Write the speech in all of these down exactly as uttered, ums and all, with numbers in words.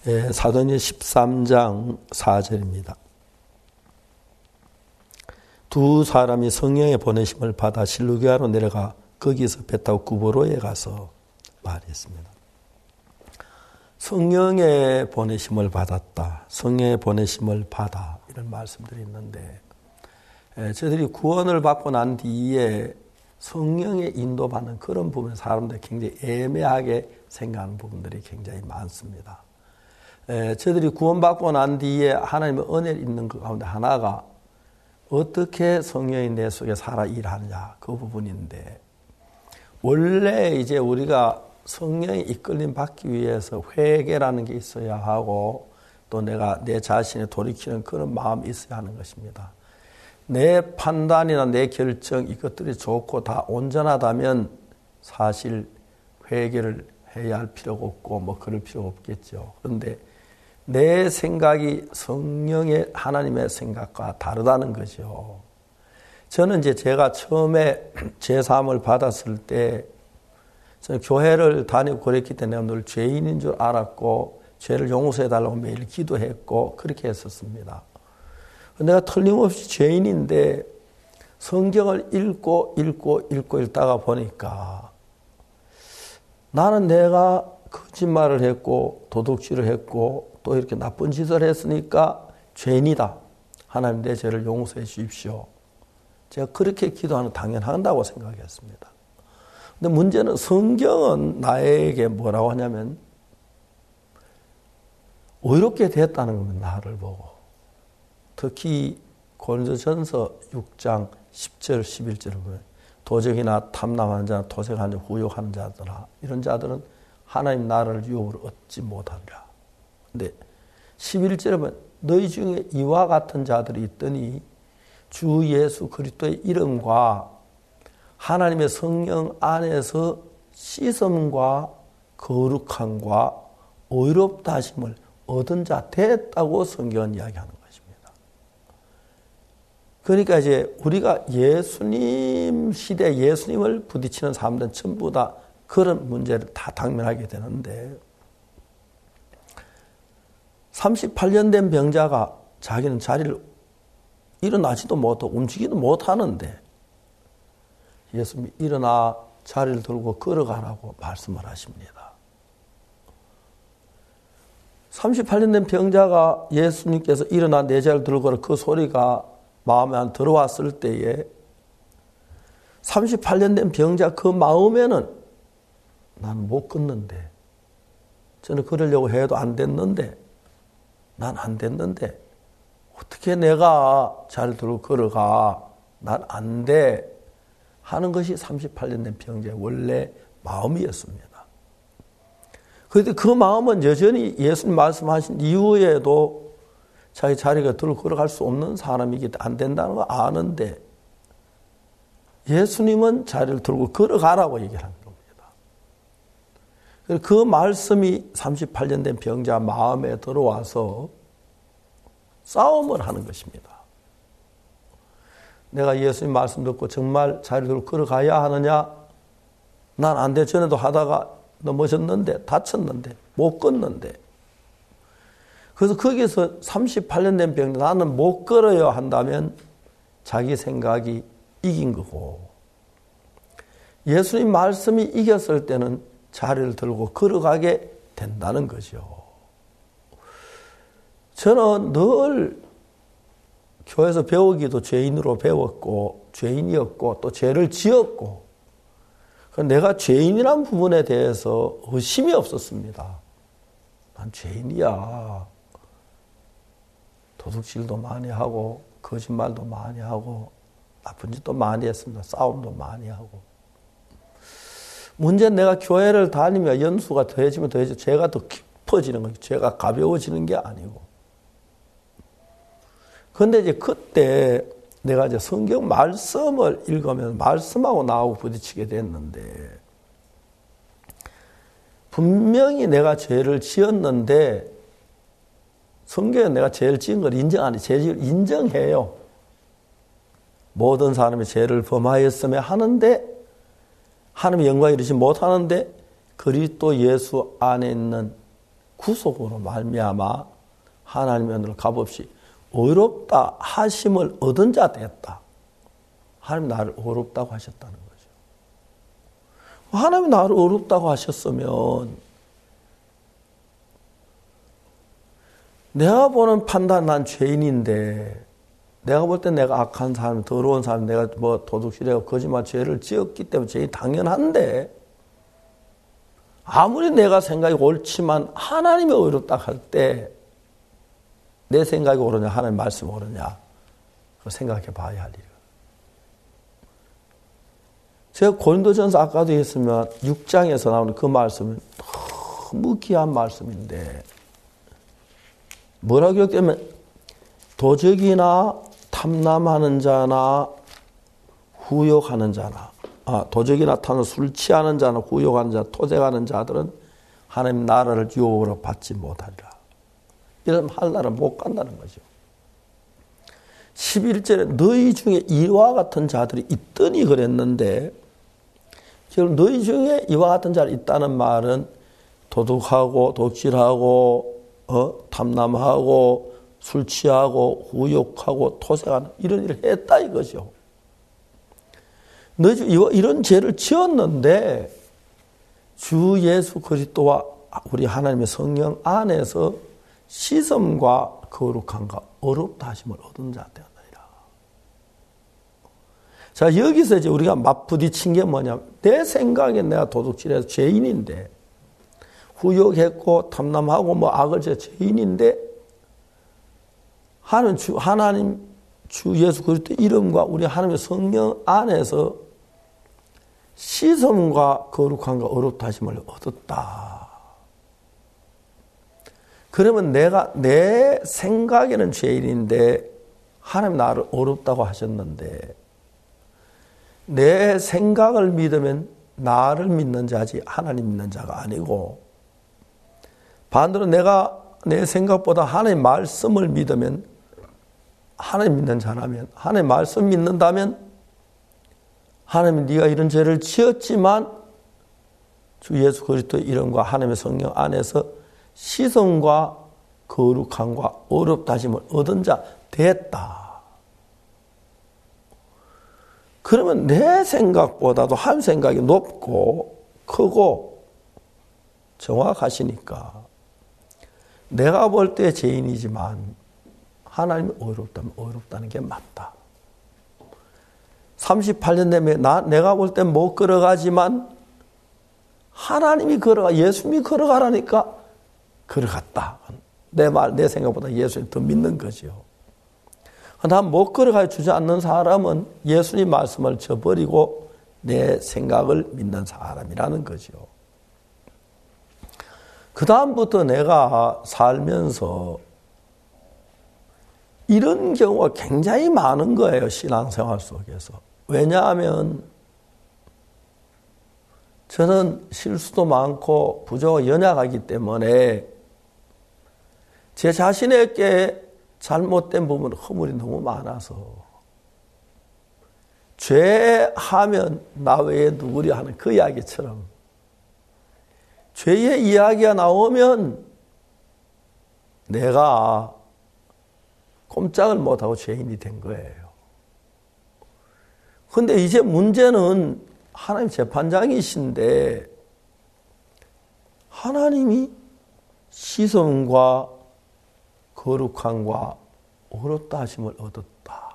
예, 사도행전 십삼 장 사 절입니다. 두 사람이 성령의 보내심을 받아 실루기아로 내려가 거기서 배 타고 구보로에 가서 말했습니다. 성령의 보내심을 받았다. 성령의 보내심을 받아. 이런 말씀들이 있는데, 예, 저희들이 구원을 받고 난 뒤에 성령의 인도받는 그런 부분에 사람들이 굉장히 애매하게 생각하는 부분들이 굉장히 많습니다. 예, 저희들이 구원받고 난 뒤에 하나님의 은혜를 있는 것 가운데 하나가 어떻게 성령이 내 속에 살아 일하느냐, 그 부분인데, 원래 이제 우리가 성령의 이끌림 받기 위해서 회개라는 게 있어야 하고, 또 내가 내 자신을 돌이키는 그런 마음이 있어야 하는 것입니다. 내 판단이나 내 결정, 이것들이 좋고 다 온전하다면 사실 회개를 해야 할 필요가 없고 뭐 그럴 필요가 없겠죠. 그런데 내 생각이 성령의 하나님의 생각과 다르다는 거죠. 저는 이제 제가 처음에 제사함을 받았을 때 저는 교회를 다니고 그랬기 때문에 늘 죄인인 줄 알았고 죄를 용서해달라고 매일 기도했고 그렇게 했었습니다. 내가 틀림없이 죄인인데 성경을 읽고 읽고 읽고 읽다가 보니까 나는 내가 거짓말을 했고 도둑질을 했고 또 이렇게 나쁜 짓을 했으니까 죄인이다. 하나님 내 죄를 용서해 주십시오. 제가 그렇게 기도하는 당연한다고 생각했습니다. 근데 문제는 성경은 나에게 뭐라고 하냐면 의롭게 됐다는 겁니다. 나를 보고. 특히 고린도전서 육 장 십 절 십일 절을 보면 도적이나 탐남하는 자나 도색하는 자, 후욕하는 자들아 이런 자들은 하나님 나라를 유업으로 얻지 못하리라. 근데 십일 절에 보면 너희 중에 이와 같은 자들이 있더니 주 예수 그리스도의 이름과 하나님의 성령 안에서 씻음과 거룩함과 의롭다 하심을 얻은 자 됐다고 성경은 이야기하는 것입니다. 그러니까 이제 우리가 예수님 시대 예수님을 부딪히는 사람들은 전부 다 그런 문제를 다 당면하게 되는데 삼십팔 년 된 병자가 자기는 자리를 일어나지도 못하고 움직이도 못하는데 예수님이 일어나 자리를 들고 걸어가라고 말씀을 하십니다. 삼십팔 년 된 병자가 예수님께서 일어나 내 자리를 들고 걸어 그 소리가 마음에 안 들어왔을 때에 삼십팔 년 된 병자 그 마음에는 난 못 걷는데 저는 그러려고 해도 안 됐는데 난 안 됐는데 어떻게 내가 자리를 들고 걸어가 난 안 돼 하는 것이 삼십팔 년 된 병자의 원래 마음이었습니다. 그런데 그 마음은 여전히 예수님 말씀하신 이후에도 자기 자리가 들고 걸어갈 수 없는 사람이기 때문에 안 된다는 걸 아는데 예수님은 자리를 들고 걸어가라고 얘기를 하는 겁니다. 그 말씀이 삼십팔 년 된 병자 마음에 들어와서 싸움을 하는 것입니다. 내가 예수님 말씀 듣고 정말 자리를 들고 걸어가야 하느냐? 난 안 돼. 전에도 하다가 넘어졌는데 다쳤는데 못 걷는데 그래서 거기서 삼십팔 년 된 병자 나는 못 걸어야 한다면 자기 생각이 이긴 거고 예수님 말씀이 이겼을 때는 자리를 들고 걸어가게 된다는 거죠. 저는 늘 교회에서 배우기도 죄인으로 배웠고 죄인이었고 또 죄를 지었고 내가 죄인이란 부분에 대해서 의심이 없었습니다. 난 죄인이야. 도둑질도 많이 하고 거짓말도 많이 하고 나쁜 짓도 많이 했습니다. 싸움도 많이 하고. 문제는 내가 교회를 다니며 연수가 더해지면 더해지면 죄가 더 깊어지는 거예요. 죄가 가벼워지는 게 아니고. 그런데 이제 그때 내가 이제 성경 말씀을 읽으면 말씀하고 나하고 부딪히게 됐는데 분명히 내가 죄를 지었는데 성경에 내가 죄를 지은 걸 인정하니 죄를 인정해요. 모든 사람이 죄를 범하였으며 하는데 하나님의 영광에 이르지 못하는데 그리스도 예수 안에 있는 구속으로 말미암아 하나님의 은혜로 값없이 의롭다 하심을 얻은 자 되었다. 하나님 나를 의롭다고 하셨다는 거죠. 하나님이 나를 의롭다고 하셨으면 내가 보는 판단 난 죄인인데 내가 볼 때 내가 악한 사람, 더러운 사람, 내가 뭐 도둑질하고 거짓말 죄를 지었기 때문에 죄이 당연한데 아무리 내가 생각이 옳지만 하나님이 의롭다 할 때 내 생각이 옳으냐 하나님 말씀이 옳으냐 그거 생각해 봐야 할 일이에요. 제가 고린도전서 아까도 했으면 육 장에서 나오는 그 말씀은 너무 귀한 말씀인데 뭐라고 기억되면 도적이나 탐남하는 자나 후욕하는 자나 아, 도적이나 탐남 술 취하는 자나 후욕하는 자 토색하는 자들은 하나님 나라를 유업으로 받지 못하리라. 이러면 하늘나라 못 간다는 거죠. 십일 절에 너희 중에 이와 같은 자들이 있더니 그랬는데 결국 너희 중에 이와 같은 자들이 있다는 말은 도둑하고 도둑질하고 어? 탐남하고 술 취하고 후욕하고 토색하는 이런 일을 했다 이거죠. 너희 중 이런 죄를 지었는데 주 예수 그리스도와 우리 하나님의 성령 안에서 시험과 거룩함과 어렵다 하심을 얻은 자 되었느니라. 자, 여기서 이제 우리가 맞부딪힌 게 뭐냐면 내 생각에 내가 도둑질해서 죄인인데 후욕했고 탐남하고 뭐 악을 제 죄인인데 하나님 주 하나님 주 예수 그리스도 이름과 우리 하나님의 성령 안에서 시험과 거룩함과 어렵다 하심을 얻었다. 그러면 내가 내 생각에는 죄인인데 하나님 나를 어렵다고 하셨는데 내 생각을 믿으면 나를 믿는 자지 하나님 믿는 자가 아니고 반대로 내가 내 생각보다 하나님 말씀을 믿으면 하나님 믿는 자라면 하나님 말씀 믿는다면 하나님 네가 이런 죄를 지었지만 주 예수 그리스도의 이름과 하나님의 성령 안에서 시선과 거룩함과 어렵다 하심을 얻은 자 됐다. 그러면 내 생각보다도 한 생각이 높고 크고 정확하시니까 내가 볼 때 죄인이지만 하나님이 어렵다면 어렵다는 게 맞다. 삼십팔 년 내내 나, 내가 볼 땐 못 걸어가지만 하나님이 걸어가, 예수님이 걸어가라니까 걸어갔다. 내 말, 내 생각보다 예수님 더 믿는 거죠. 난 못 걸어가 주저앉는 사람은 예수님 말씀을 저버리고 내 생각을 믿는 사람이라는 거죠. 그 다음부터 내가 살면서 이런 경우가 굉장히 많은 거예요. 신앙생활 속에서. 왜냐하면 저는 실수도 많고 부족하고 연약하기 때문에 제 자신에게 잘못된 부분, 허물이 너무 많아서 죄하면 나 외에 누구리 하는 그 이야기처럼 죄의 이야기가 나오면 내가 꼼짝을 못하고 죄인이 된 거예요. 그런데 이제 문제는 하나님 재판장이신데 하나님이 시선과 거룩함과 어렵다 하심을 얻었다.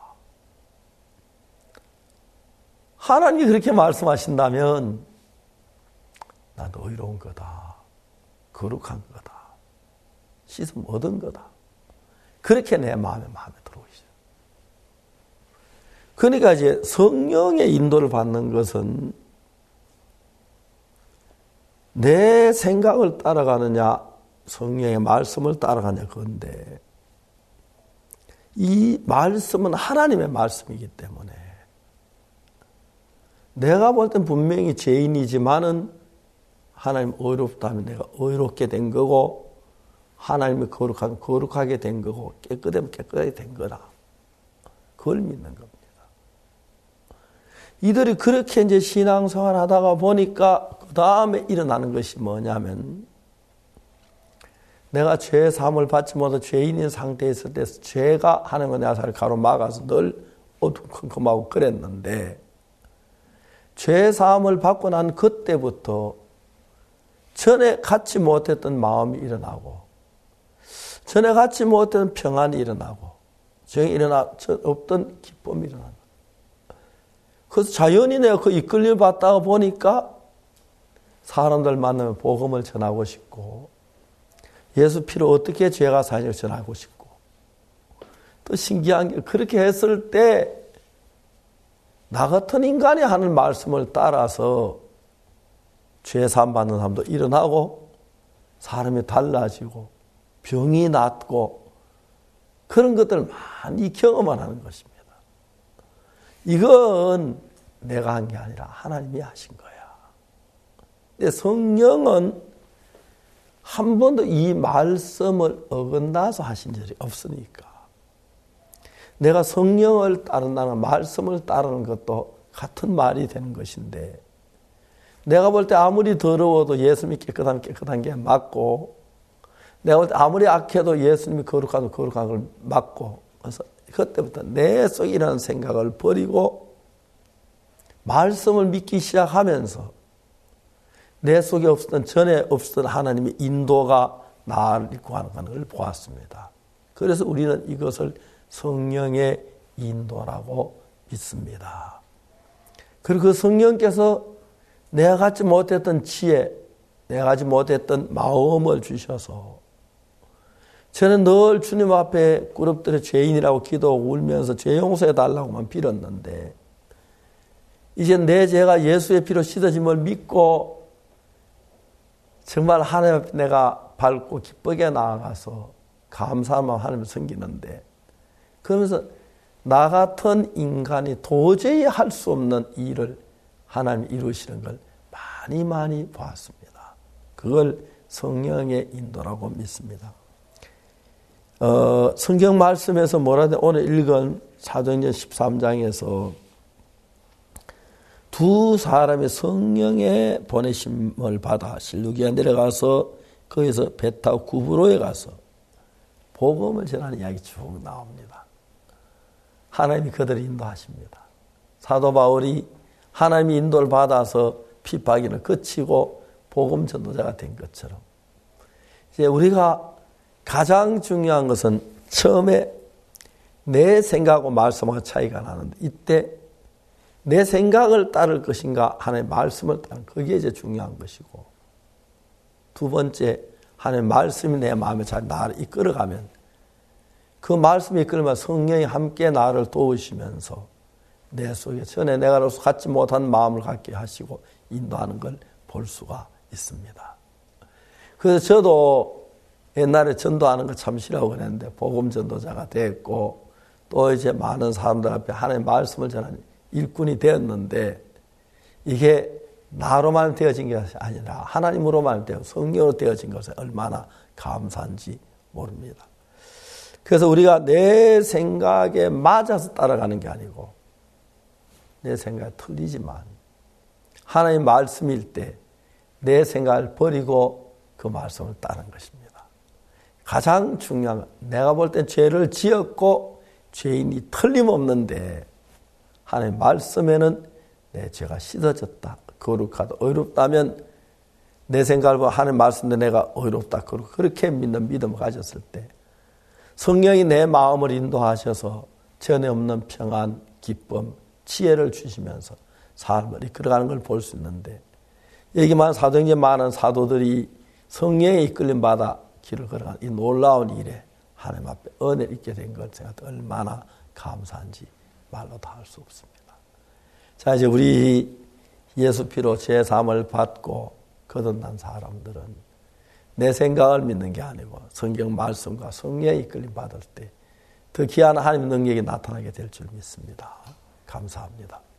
하나님이 그렇게 말씀하신다면 나도 의로운 거다. 거룩한 거다. 시선 얻은 거다. 그렇게 내 마음에 마음에 들어오시죠. 그러니까 이제 성령의 인도를 받는 것은 내 생각을 따라가느냐 성령의 말씀을 따라가냐 그건데 이 말씀은 하나님의 말씀이기 때문에 내가 볼 땐 분명히 죄인이지만은 하나님 의롭다면 내가 의롭게 된 거고 하나님이 거룩하면 거룩하게 된 거고 깨끗하면 깨끗하게 된 거다. 그걸 믿는 겁니다. 이들이 그렇게 이제 신앙생활 하다가 보니까 그 다음에 일어나는 것이 뭐냐면 내가 죄 사함을 받지 못해 죄인인 상태에 있을 때 죄가 하나님과 내 사이를 가로막아서 늘 어두컴컴하고 그랬는데 죄 사함을 받고 난 그때부터 전에 갖지 못했던 마음이 일어나고 전에 갖지 못했던 평안이 일어나고 전에 일어나 없던 기쁨이 일어나고 그래서 자연히 내가 그 이끌림 받다가 보니까 사람들 만나면 복음을 전하고 싶고 예수 피로 어떻게 죄가 사실을 전하고 싶고 또 신기한 게 그렇게 했을 때 나 같은 인간이 하는 말씀을 따라서 죄 사함 받는 사람도 일어나고 사람이 달라지고 병이 낫고 그런 것들을 많이 경험을 하는 것입니다. 이건 내가 한 게 아니라 하나님이 하신 거야. 근데 성령은 한 번도 이 말씀을 어긋나서 하신 적이 없으니까 내가 성령을 따른다는 말씀을 따르는 것도 같은 말이 되는 것인데 내가 볼 때 아무리 더러워도 예수님이 깨끗하면 깨끗한 게 맞고 내가 볼 때 아무리 악해도 예수님이 거룩하면 거룩한 걸 맞고 그래서 그때부터 내 속에 일어나는 생각을 버리고 말씀을 믿기 시작하면서 내 속에 없었던 전에 없었던 하나님의 인도가 나를 이끌고 가는 걸 보았습니다. 그래서 우리는 이것을 성령의 인도라고 믿습니다. 그리고 그 성령께서 내가 갖지 못했던 지혜, 내가 갖지 못했던 마음을 주셔서 저는 늘 주님 앞에 꾸렵들여 죄인이라고 기도하고 울면서 죄 용서해 달라고만 빌었는데 이제 내 죄가 예수의 피로 씻어짐을 믿고 정말 하나님 앞에 내가 밝고 기쁘게 나아가서 감사한 마음 하나님을 섬기는데 그러면서 나 같은 인간이 도저히 할 수 없는 일을 하나님이 이루시는 걸 많이 많이 보았습니다. 그걸 성령의 인도라고 믿습니다. 어, 성경 말씀에서 뭐라 돼? 오늘 읽은 사도행전 십삼 장에서 두 사람의 성령의 보내심을 받아 실루기아 내려가서 거기서 배 타고 구브로에 가서 복음을 전하는 이야기 쭉 나옵니다. 하나님이 그들을 인도하십니다. 사도 바울이 하나님의 인도를 받아서 핍박을 그치고 복음 전도자가 된 것처럼 이제 우리가 가장 중요한 것은 처음에 내 생각하고 말씀하고 차이가 나는데 이때 내 생각을 따를 것인가 하나님의 말씀을 따르는 그게 이제 중요한 것이고 두 번째 하나님의 말씀이 내 마음에 잘 나를 이끌어가면 그 말씀이 이끌면 성령이 함께 나를 도우시면서 내 속에 전에 내가 갖지 못한 마음을 갖게 하시고 인도하는 걸 볼 수가 있습니다. 그래서 저도 옛날에 전도하는 거 참 싫어하고 그랬는데 복음 전도자가 됐고 또 이제 많은 사람들 앞에 하나님의 말씀을 전하는 일꾼이 되었는데 이게 나로만 되어진 것이 아니라 하나님으로만 되어 성령으로 되어진 것에 얼마나 감사한지 모릅니다. 그래서 우리가 내 생각에 맞아서 따라가는 게 아니고 내 생각이 틀리지만 하나님의 말씀일 때 내 생각을 버리고 그 말씀을 따르는 것입니다. 가장 중요한 건 내가 볼 땐 죄를 지었고 죄인이 틀림없는데 하나님의 말씀에는 내 죄가 씻어졌다. 거룩하다. 의롭다면 내 생각을 보고 하나님의 말씀도 내가 의롭다. 그렇게 믿는 믿음을 가졌을 때 성령이 내 마음을 인도하셔서 전에 없는 평안, 기쁨, 지혜를 주시면서 삶을 이끌어가는 걸 볼 수 있는데 여기만 사도행전에 많은 사도들이 성령에 이끌림 받아 길을 걸어가는 이 놀라운 일에 하나님 앞에 은혜를 잊게 된 걸 제가 얼마나 감사한지 말로 다 할 수 없습니다. 자, 이제 우리 예수 피로 죄 사함을 받고 거듭난 사람들은 내 생각을 믿는 게 아니고 성경 말씀과 성령에 이끌림 받을 때 더 귀한 하나님의 능력이 나타나게 될 줄 믿습니다. 감사합니다.